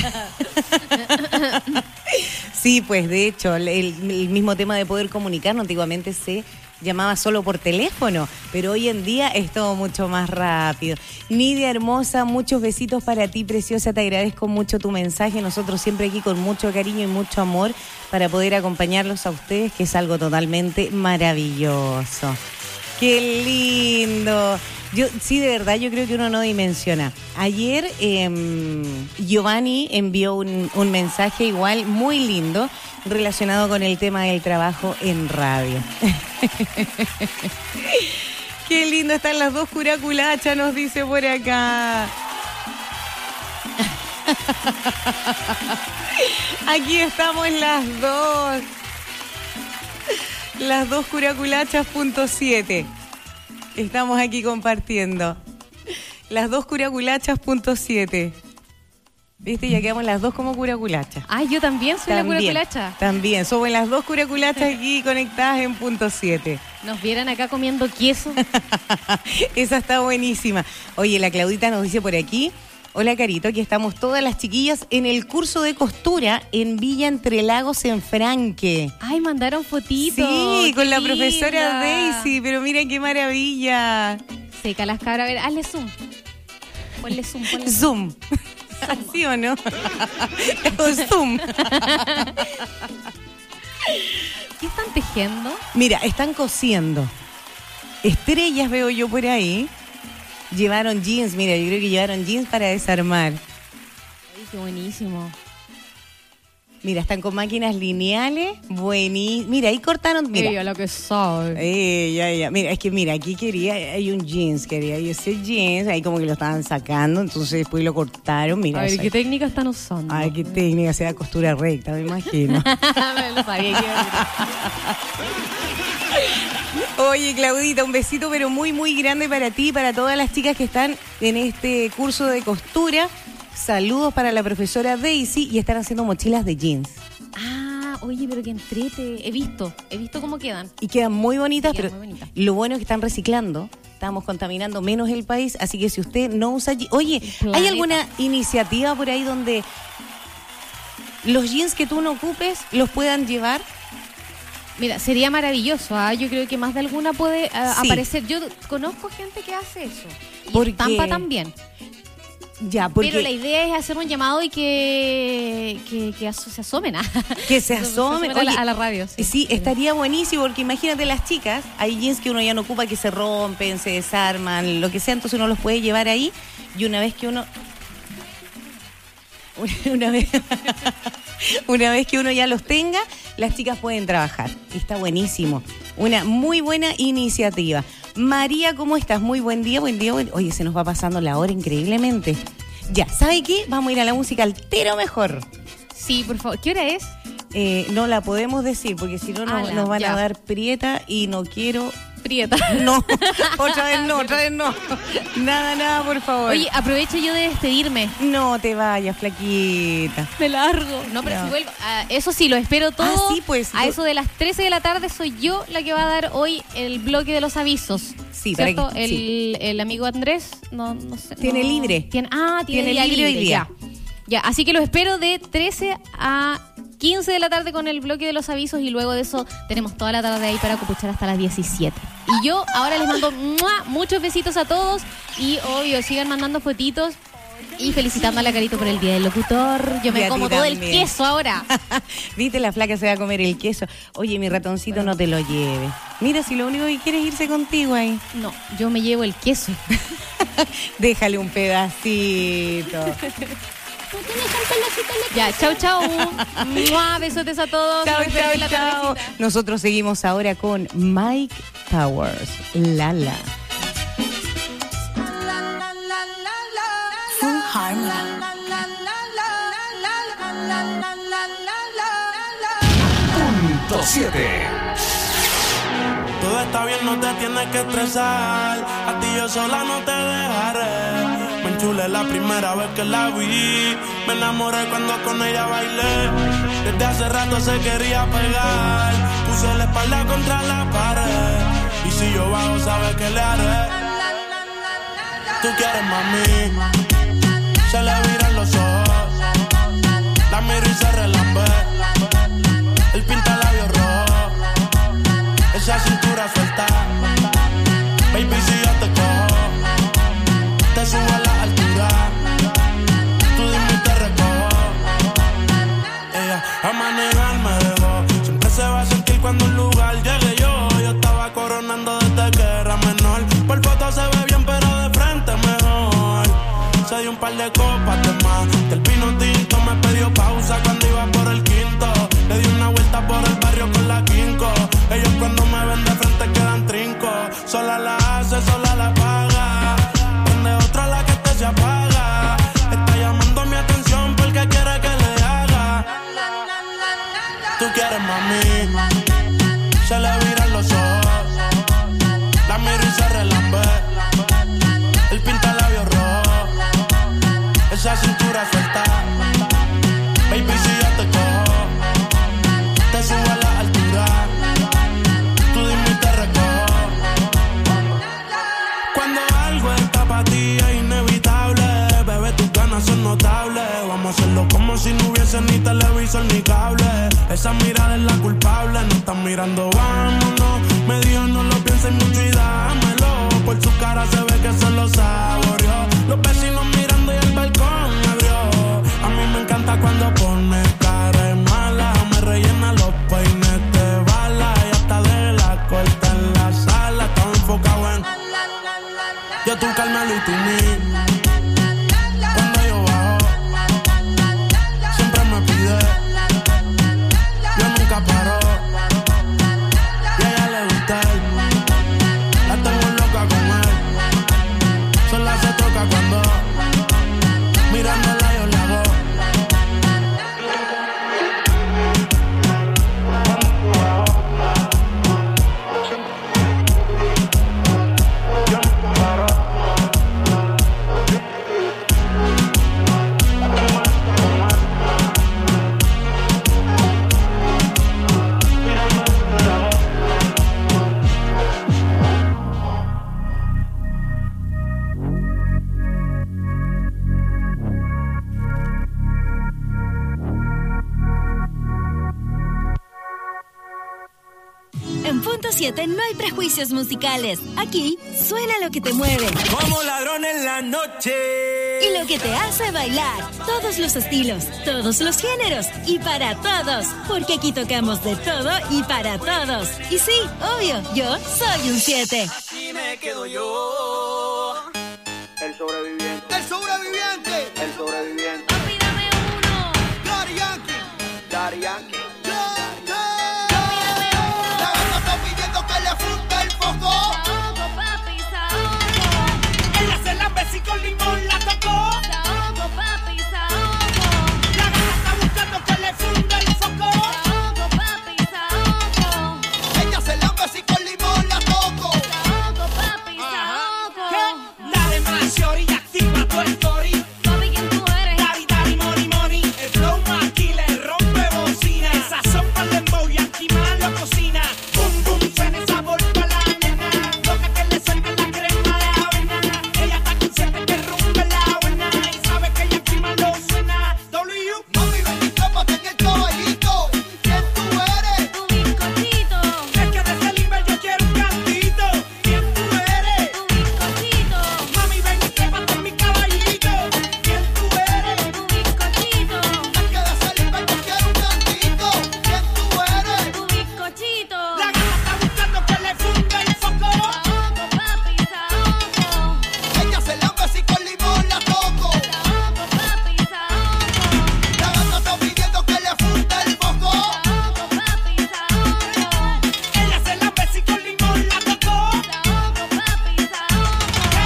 Sí, pues de hecho, el, el mismo tema de poder comunicarnos, antiguamente se llamaba solo por teléfono, pero hoy en día es todo mucho más rápido. Nidia hermosa, muchos besitos para ti, preciosa, te agradezco mucho tu mensaje, nosotros siempre aquí con mucho cariño y mucho amor para poder acompañarlos a ustedes, que es algo totalmente maravilloso. ¡Qué lindo! Yo, sí, de verdad, yo creo que uno no dimensiona. Ayer eh, Giovanni envió un, un mensaje igual muy lindo relacionado con el tema del trabajo en radio. ¡Qué lindo! Están las dos curaculachas, nos dice por acá. Aquí estamos las dos. Las dos curaculachas punto siete. Estamos aquí compartiendo. Las dos curaculachas punto siete. ¿Viste? Ya quedamos las dos como curaculachas. Ah, yo también soy la curaculacha. También, somos las dos curaculachas aquí conectadas en punto siete. Nos vieran acá comiendo queso. Esa está buenísima. Oye, la Claudita nos dice por aquí. Hola, Carito, aquí estamos todas las chiquillas en el curso de costura en Villa Entre Lagos, en Franque. Ay, mandaron fotitos. Sí, qué con la linda. profesora Daisy, pero miren qué maravilla. Seca las cabras. A ver, hazle zoom. Ponle zoom, ponle Zoom. ¿Sí o no? O zoom. ¿Qué están tejiendo? Mira, están cosiendo. Estrellas veo yo por ahí. Llevaron jeans, mira, yo creo que llevaron jeans para desarmar. Ay, qué buenísimo. Mira, están con máquinas lineales. Buenísimo. Mira, ahí cortaron. Mira. Ella lo que sabe. Eh, ya, ya. Mira, es que mira, aquí quería, hay un jeans, quería y ese jeans, ahí como que lo estaban sacando, entonces después lo cortaron. Mira, A ver, eso ¿qué ahí. técnica están usando? Ay, qué técnica, sea costura recta, me imagino. Lo sabía que iba a Oye, Claudita, un besito pero muy, muy grande para ti y para todas las chicas que están en este curso de costura. Saludos para la profesora Daisy y están haciendo mochilas de jeans. Ah, oye, pero que entrete. He visto, he visto cómo quedan. Y quedan muy bonitas, Quedan pero muy bonitas. lo bueno es que están reciclando. estamos contaminando menos el país, así que si usted no usa jeans... Oye, Planeta. ¿hay alguna iniciativa por ahí donde los jeans que tú no ocupes los puedan llevar? Mira, sería maravilloso, ¿ah? Yo creo que más de alguna puede uh, Sí. aparecer. Yo conozco gente que hace eso. Y Porque- en Tampa también. Ya, porque... Pero la idea es hacer un llamado y que, que, que aso- se asomen. ¿ah? Que se asomen a, la, Oye, a la radio. Sí, Sí, estaría buenísimo, porque imagínate las chicas, hay jeans que uno ya no ocupa, que se rompen, se desarman, lo que sea, entonces uno los puede llevar ahí, y una vez que uno... Una vez, una vez que uno ya los tenga, las chicas pueden trabajar. Y está buenísimo. Una muy buena iniciativa. María, ¿cómo estás? Muy buen día, buen día. Buen... Oye, se nos va pasando la hora increíblemente. Ya, ¿sabe qué? Vamos a ir a la música altero mejor. Sí, por favor. ¿Qué hora es? Eh, no la podemos decir, porque si no nos, Ala, nos van ya. a dar prieta y no quiero... Prieta. No, otra vez no, otra vez no. Nada, nada, por favor. Oye, aprovecho yo de despedirme. No te vayas, flaquita. De largo. No, pero No. si vuelvo. ah, eso sí, lo espero todo. Ah, sí, pues. A eso de las trece de la tarde soy yo la que va a dar hoy el bloque de los avisos. Sí, para ¿cierto? que- el, sí. el amigo Andrés, no, no sé. Tiene no. libre. Tiene, ah, tiene, Tiene día libre hoy día. Ya. Ya, así que lo espero de trece a quince de la tarde con el bloque de los avisos y luego de eso tenemos toda la tarde ahí para copuchar hasta las diecisiete. Y yo ahora les mando ¡mua! Muchos besitos a todos y obvio, sigan mandando fotitos y felicitando a la Carito por el Día del Locutor. Yo Y me a como ti todo el también. queso ahora. Viste, la flaca se va a comer el queso. Oye, mi ratoncito, no te lo lleve. Mira, si lo único que quieres es irse contigo ahí. No, yo me llevo el queso. Déjale un pedacito. Ya, chau, chau. ¡Mua! Besotes a todos. Chao, Nos vemos chao, en la chao. tardecita. Nosotros seguimos ahora con Mike Towers, Lala. Full Harmony. Punto siete. Todo está bien, no te tienes que estresar. A ti yo sola no te dejaré. Me enchulé la primera vez que la vi. Me enamoré cuando con ella bailé. Desde hace rato se quería pegar. Puse la espalda contra la pared. Y si yo bajo, sabes que le haré. Tú quieres, mami. Se le viran los ojos. La miro y se relambe. El pinta labios rojo. Esa cintura suelta. Baby, si yo te cojo, te subo a la altura. Tú dime y te recojo. Ella a manejar me dejó. Siempre se va a sentir cuando un lugar llegue yo. Yo estaba coronando desde que era menor. Por foto se ve bien, pero de frente mejor. Se dio un par de copas de más. Del vino tinto me pidió pausa cuando iba por el quinto. Le di una vuelta por el barrio con la quinco. Ellos cuando me ven de frente quedan trinco. Sola la hace, sola la paga. Prende otra la que este se apaga. Está llamando mi atención porque quiere que le haga. Tú quieres, mami. Se le viran los ojos. La miro y se relambe. El pinta labios rojo. Esa cintura suelta. Baby, si yo te cojo, te subo a la altura. Tú dime y te recojo. Cuando algo está para ti es inevitable. Bebé, tus ganas son notables. Vamos a hacerlo como si no hubiese ni televisor ni cable. Esa mirada es la culpable. No están mirando, vámonos. Me dijo no lo pienses mucho y dámelo. Por su cara se ve que se lo saboreó. Los vecinos mirando y el balcón abrió. A mí me encanta cuando pone cara de mala. Me rellena los peines de bala. Y hasta de la corta en la sala. Estaba enfocado en yo, tú, Carmelo y tú, mí. Cuando yo bajo, siempre me pide. Yo nunca paro. Y a ella le gusta él. La tengo loca con él. Son las punto siete no hay prejuicios musicales. Aquí suena lo que te mueve. Como ladrón en la noche. Y lo que te hace bailar. Todos los estilos, todos los géneros y para todos. Porque aquí tocamos de todo y para todos. Y sí, obvio, yo soy un siete. Aquí me quedo yo. El sobreviviente. El sobreviviente. El sobreviviente. Papi, dame uno. Daddy Yankee. Daddy Yankee. La gata está pidiendo que le frunte el foco. Saoco, papi, saoco. Ella se la besí con limón, la tocó. Saoco, papi, saoco. La gata está buscando que le frunte el foco. Saoco, papi, saoco. Ella se la besí con limón, la toco. Saoco, papi, saoco. Dale más, shorty, activa tu story. Papi, ¿quién tú eres? Dari, dari, money, money. El flow aquí le rompe bocina. Esa sopa de embow y aquí más lo cocina. Boom, boom, suena esa bolpa la nena. Loca que le suelta la crema de avena. Ella está consciente que rompe la buena. Y sabe que ella aquí más lo suena. W. Mami, ven y trápate en el caballito. ¿Quién tú eres? Tu bizcochito. Es que desde el nivel yo quiero un cantito. ¿Quién tú eres? Tu bizcochito. Mami, ven y trépate en mi caballito. ¿Quién tú eres? Tu bizcochito. Es que desde el nivel yo quiero un cantito. ¿Quién tú eres? Tu bizcochito. La gata está buscando que le funda el foco. Saoco, papi, saoco. Ella se la besí con limón, la toco. Saoco, papi, saoco. La gata está pidiendo que le funda el foco. Saoco, papi, saoco. Ella se la besí con limón, la tocó. Saoco, papi, saoco.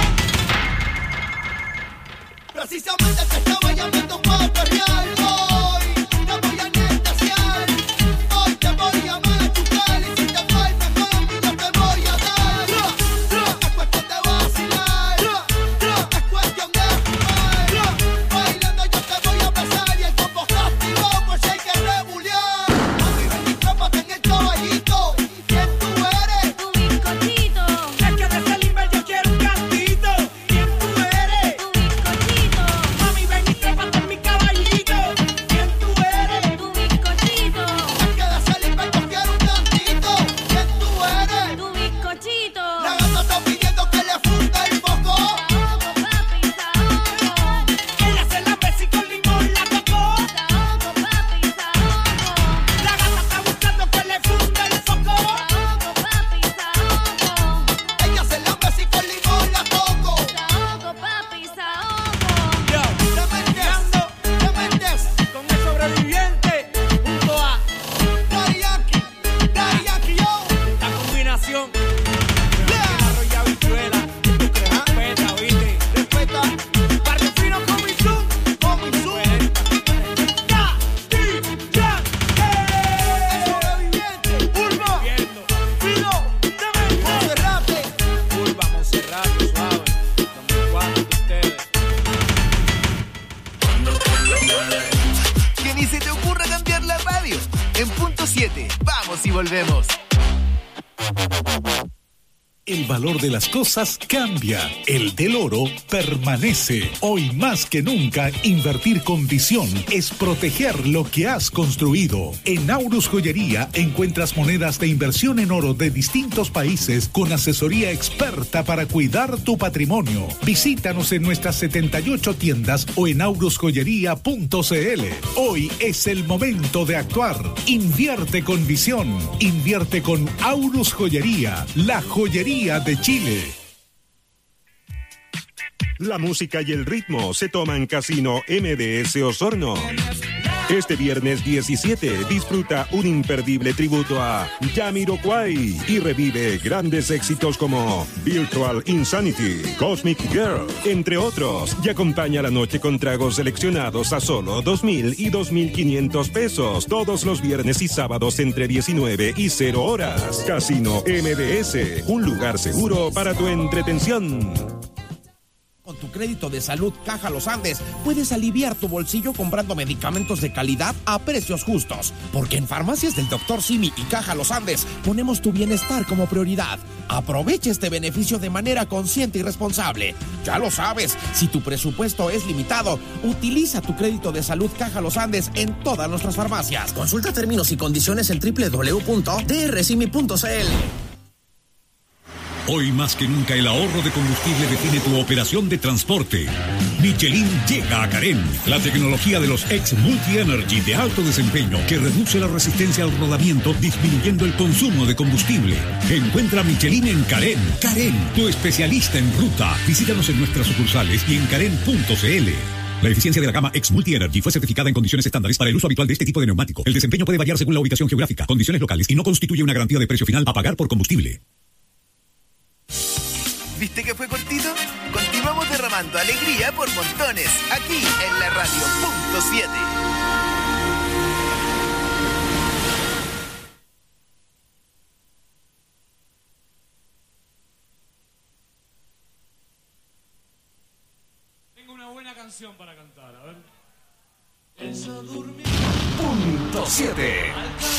Precisamente te estaba llamando para perrear. Hoy te voy a anestesiar. Hoy te voy a machucar. Y si te falta mami, yo te voy a dar. Es cuestión de vacilar. Es cuestión de fumar. Bailando yo te voy a besar. Y el combo está activado por si hay que rebulear. Mami, ven y trápate en el caballito. ¿Quién tú eres? Tu bizcochito. Es que desde el nivel yo quiero un cantito. ¿Quién tú eres? Tu bizcochito. Mami, ven y trépate en mi caballito. ¿Quién tú eres? Tu bizcochito. Es que desde el nivel yo quiero un cantito. ¿Quién tú eres? Tu bizcochito. La gata está pidiendo que le funda el foco. Saoco, papi, saoco. Ella se la besí con limón, la tocó. Saoco, papi, saoco. La gata está buscando que le funda el foco. Saoco, papi, saoco. Ella se la besí con limón, la toco. Saoco, papi, saoco. Yo, te metes con el sobreviviente junto a Daddy Yankee, Daddy Yankee, yo. La combinación. Arroz y habichuela. ¿Tú crees? Respeta, ¿oíste? Respeta. Barrio fino con mi zoom, con mi zoom. Daddy Yankee. El sobreviviente. Urba. Fino. Monserrate. Urba, Monserrate, suave. Donde cuatro de ustedes. Que ni se te ocurra cambiar la radio. En punto siete, vamos y volvemos. El valor de las cosas cambia. El del oro permanece. Hoy más que nunca, invertir con visión es proteger lo que has construido. En Aurus Joyería encuentras monedas de inversión en oro de distintos países con asesoría experta para cuidar tu patrimonio. Visítanos en nuestras setenta y ocho tiendas o en aurus joyería punto c l. Hoy es el momento de actuar. Invierte con visión. Invierte con Aurus Joyería, la joyería de Chile. La música y el ritmo se toman Casino M D S Osorno. Este viernes diecisiete disfruta un imperdible tributo a Jamiroquai y revive grandes éxitos como Virtual Insanity, Cosmic Girl, entre otros, y acompaña la noche con tragos seleccionados a solo dos mil y dos mil quinientos pesos todos los viernes y sábados entre diecinueve y cero horas. Casino M D S, un lugar seguro para tu entretención. Con tu crédito de salud Caja Los Andes puedes aliviar tu bolsillo comprando medicamentos de calidad a precios justos. Porque en Farmacias del doctor Simi y Caja Los Andes ponemos tu bienestar como prioridad. Aprovecha este beneficio de manera consciente y responsable. Ya lo sabes, si tu presupuesto es limitado, utiliza tu crédito de salud Caja Los Andes en todas nuestras farmacias. Consulta términos y condiciones en doble u doble u doble u punto d r simi punto c l. Hoy más que nunca el ahorro de combustible define tu operación de transporte. Michelin llega a Carén. La tecnología de los X Multi Energy de alto desempeño que reduce la resistencia al rodamiento disminuyendo el consumo de combustible. Encuentra Michelin en Carén. Carén, tu especialista en ruta. Visítanos en nuestras sucursales y en carén punto c l. La eficiencia de la gama X Multi Energy fue certificada en condiciones estándares para el uso habitual de este tipo de neumático. El desempeño puede variar según la ubicación geográfica, condiciones locales y no constituye una garantía de precio final a pagar por combustible. ¿Viste que fue cortito? Continuamos derramando alegría por montones, aquí en la radio punto siete. Tengo una buena canción para cantar, a ver. Punto siete.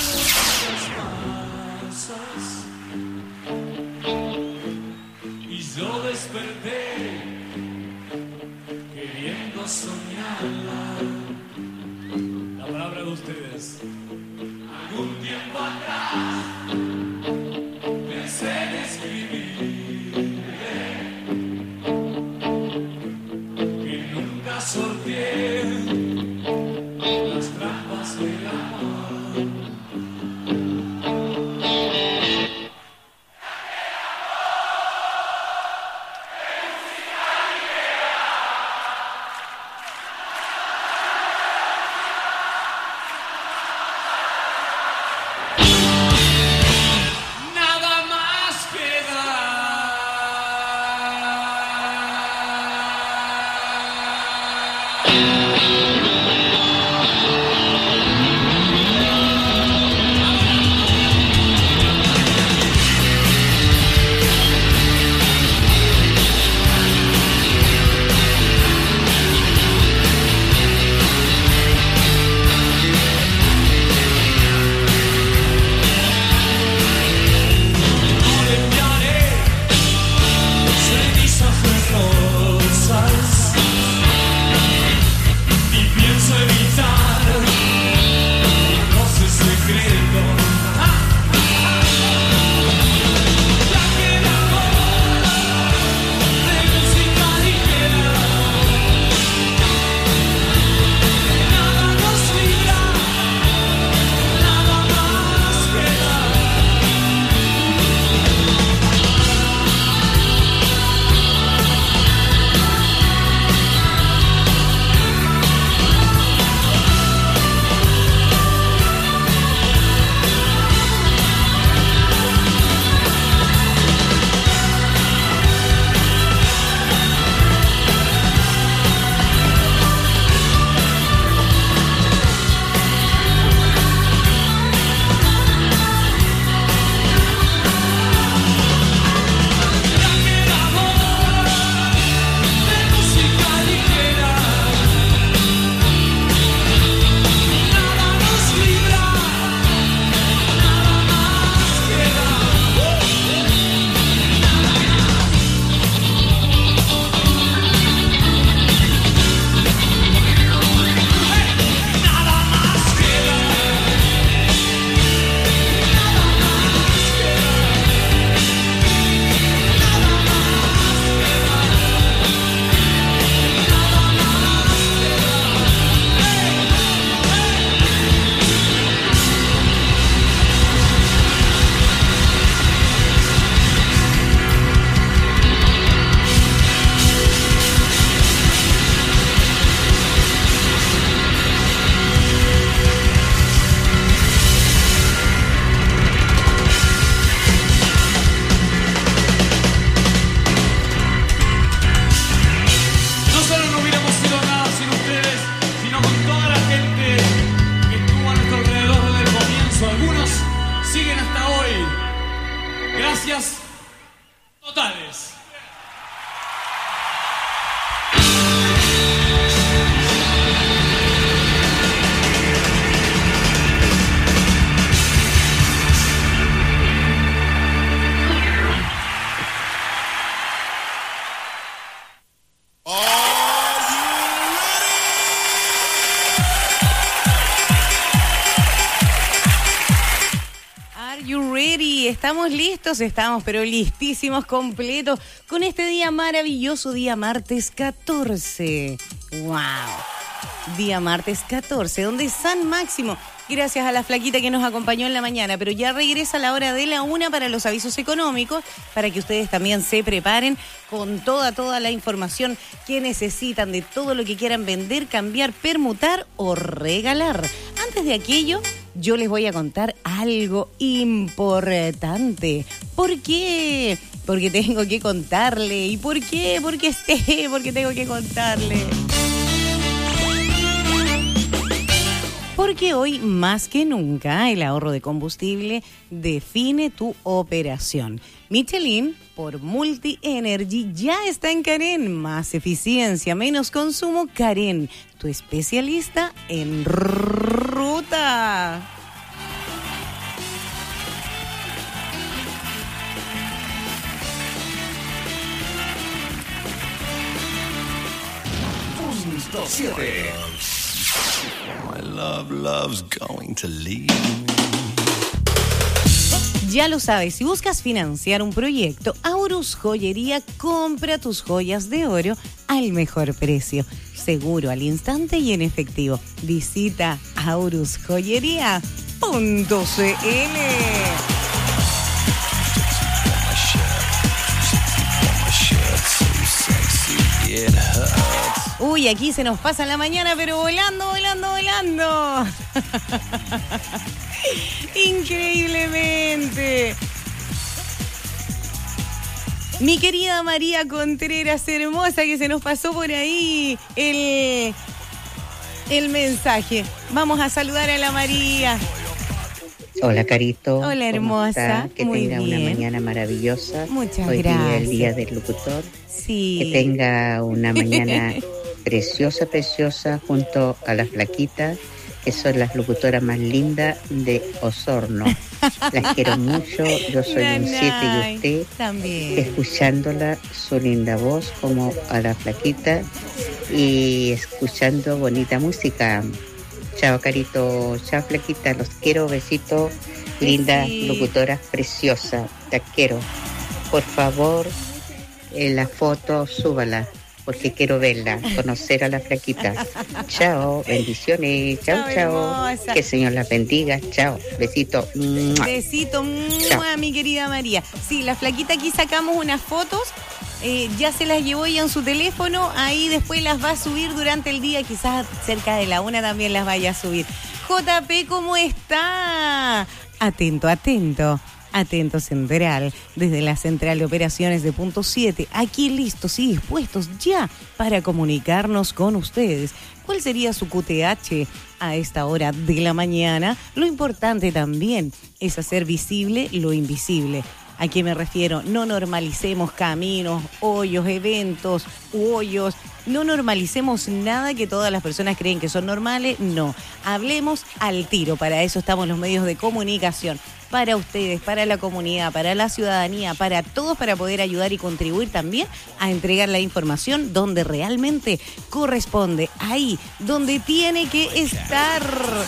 Y yo desperté queriendo soñarla. La palabra de ustedes. Algún tiempo atrás pensé en escribirle que nunca sorteé las trampas del amor. Nada más queda. estamos listos, estamos pero listísimos, completos, con este día maravilloso, día martes catorce. ¡Wow! Día martes catorce, donde es San Máximo. Gracias a la flaquita que nos acompañó en la mañana, pero ya regresa a la hora de la una para los avisos económicos, para que ustedes también se preparen con toda, toda la información que necesitan de todo lo que quieran vender, cambiar, permutar o regalar. Antes de aquello, yo les voy a contar algo importante. ¿Por qué? Porque tengo que contarle. ¿Y por qué? Porque sé, porque tengo que contarle. Porque hoy, más que nunca, el ahorro de combustible define tu operación. Michelin, por Multi Energy, ya está en Carén. Más eficiencia, menos consumo. Carén, tu especialista en ruta. Punto siete. My love, love's going to leave me. Ya lo sabes, si buscas financiar un proyecto, Aurus Joyería compra tus joyas de oro al mejor precio, seguro, al instante y en efectivo. Visita aurus joyería punto c l. Uy, aquí se nos pasa la mañana, pero volando, volando, volando. Increíblemente. Mi querida María Contreras, hermosa, que se nos pasó por ahí el, el mensaje. Vamos a saludar a la María. Hola, Carito. Hola, hermosa. Que Muy tenga bien. una mañana maravillosa. Muchas Hoy gracias. día el día del locutor. Sí. Que tenga una mañana preciosa, preciosa, junto a las flaquitas, que son las locutoras más lindas de Osorno. Las quiero mucho. Yo soy un siete y usted, también, escuchándola, su linda voz, como a la flaquita, y escuchando bonita música. Chao, Carito. Chao, flaquita. Los quiero. Besitos. Lindas Besito. locutoras preciosas. Te quiero. Por favor, en la foto, súbala, porque quiero verla, conocer a la flaquita. Chao. Bendiciones. Chao, Chao, chao. hermosa. Que el Señor la bendiga. Chao. Besito. ¡Mua! Besito, Chao. ¡mua! Mi querida María. Sí, la flaquita aquí sacamos unas fotos. Eh, ya se las llevó ella en su teléfono. Ahí después las va a subir durante el día. Quizás cerca de la una también las vaya a subir. J P, ¿cómo está? Atento, atento. Atento Central, desde la Central de Operaciones de Punto siete, aquí listos y dispuestos ya para comunicarnos con ustedes. ¿Cuál sería su Q T H a esta hora de la mañana? Lo importante también es hacer visible lo invisible. ¿A qué me refiero? No normalicemos caminos, hoyos, eventos, hoyos. No normalicemos nada que todas las personas creen que son normales. No, hablemos al tiro. Para eso estamos los medios de comunicación. Para ustedes, para la comunidad, para la ciudadanía, para todos, para poder ayudar y contribuir también a entregar la información donde realmente corresponde. Ahí, donde tiene que estar.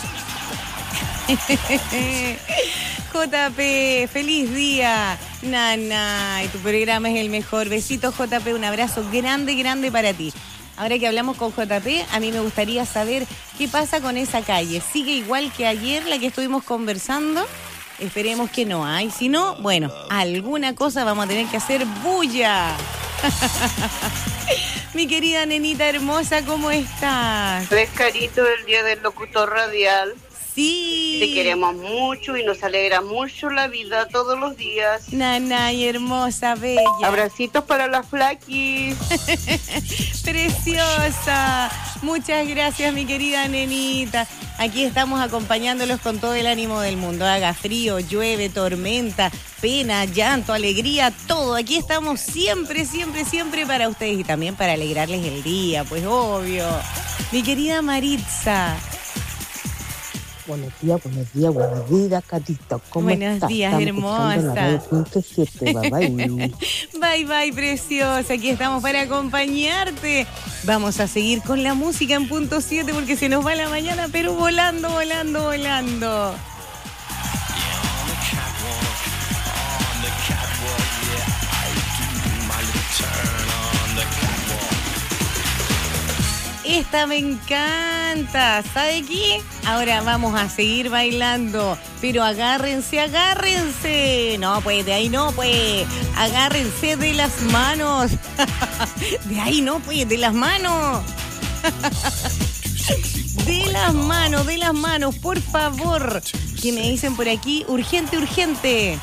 J P, feliz día. Nana, y tu programa es el mejor. Besito, J P, un abrazo grande, grande para ti. Ahora que hablamos con J P, a mí me gustaría saber qué pasa con esa calle. ¿Sigue igual que ayer, la que estuvimos conversando? Esperemos que no hay. Si no, bueno, alguna cosa vamos a tener que hacer bulla. Mi querida nenita hermosa, ¿cómo estás? ¿Ves, Carito, el día del locutor radial? Sí. Te queremos mucho y nos alegra mucho la vida todos los días. Nanay, hermosa, bella. Abracitos para las flaquis. Preciosa. Muchas gracias, mi querida nenita. Aquí estamos acompañándolos con todo el ánimo del mundo. Haga frío, llueve, tormenta, pena, llanto, alegría, todo. Aquí estamos siempre, siempre, siempre para ustedes y también para alegrarles el día, pues obvio. Mi querida Maritza. Buenos días, buenos días, buenos días, Catito. ¿Cómo Buenos estás? días, Estamos hermosa. escuchando la radio punto siete, bye, bye. Bye, bye, preciosa. Aquí estamos para acompañarte. Vamos a seguir con la música en punto siete porque se nos va la mañana, pero volando, volando, volando. Esta me encanta. ¿Sabe qué? Ahora vamos a seguir bailando. Pero agárrense, agárrense. No, pues, de ahí no, pues. Agárrense de las manos. De ahí no, pues, de las manos. De las manos, de las manos, por favor. ¿Qué me dicen por aquí? Urgente, urgente.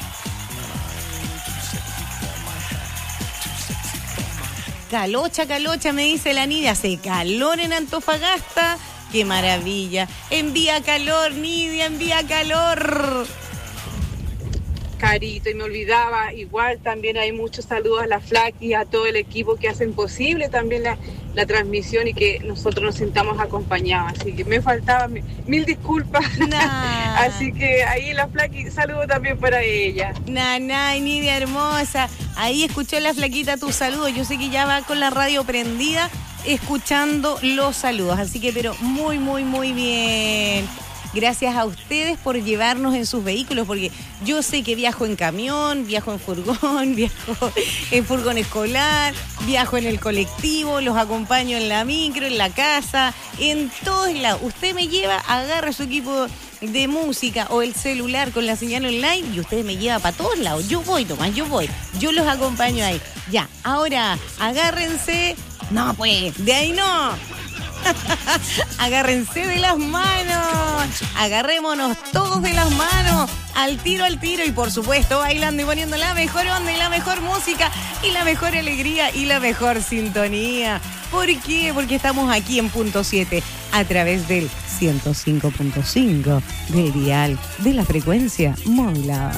Calocha, calocha, me dice la Nidia. Hace calor en Antofagasta. ¡Qué maravilla! Envía calor, Nidia, envía calor. Carito, y me olvidaba, igual también hay muchos saludos a la Flaqui, a todo el equipo que hacen posible también la, la transmisión y que nosotros nos sintamos acompañados. Así que me faltaba mil, mil disculpas. Nah. Así que ahí la Flaqui, saludo también para ella. Naná, Nidia hermosa. Ahí escuché la Flaquita tu saludo. Yo sé que ya va con la radio prendida escuchando los saludos. Así que, pero muy, muy, muy bien. Gracias a ustedes por llevarnos en sus vehículos, porque yo sé que viajo en camión, viajo en furgón, viajo en furgón escolar, viajo en el colectivo, los acompaño en la micro, en la casa, en todos lados. Usted me lleva, agarra su equipo de música o el celular con la señal online y usted me lleva para todos lados. Yo voy nomás, yo voy. Yo los acompaño ahí. Ya, ahora agárrense. No, pues, de ahí no. Agárrense de las manos. Agarrémonos todos de las manos. Al tiro, al tiro. Y por supuesto bailando y poniendo la mejor onda y la mejor música y la mejor alegría y la mejor sintonía. ¿Por qué? Porque estamos aquí en Punto siete a través del ciento cinco punto cinco del dial de la frecuencia modulada.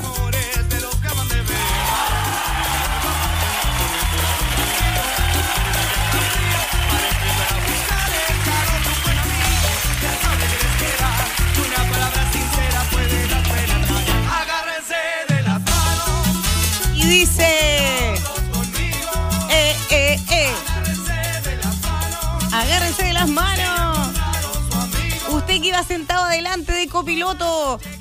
Dice, eh, eh, eh. Agárrense de las manos. Usted que iba sentado adelante de copiloto,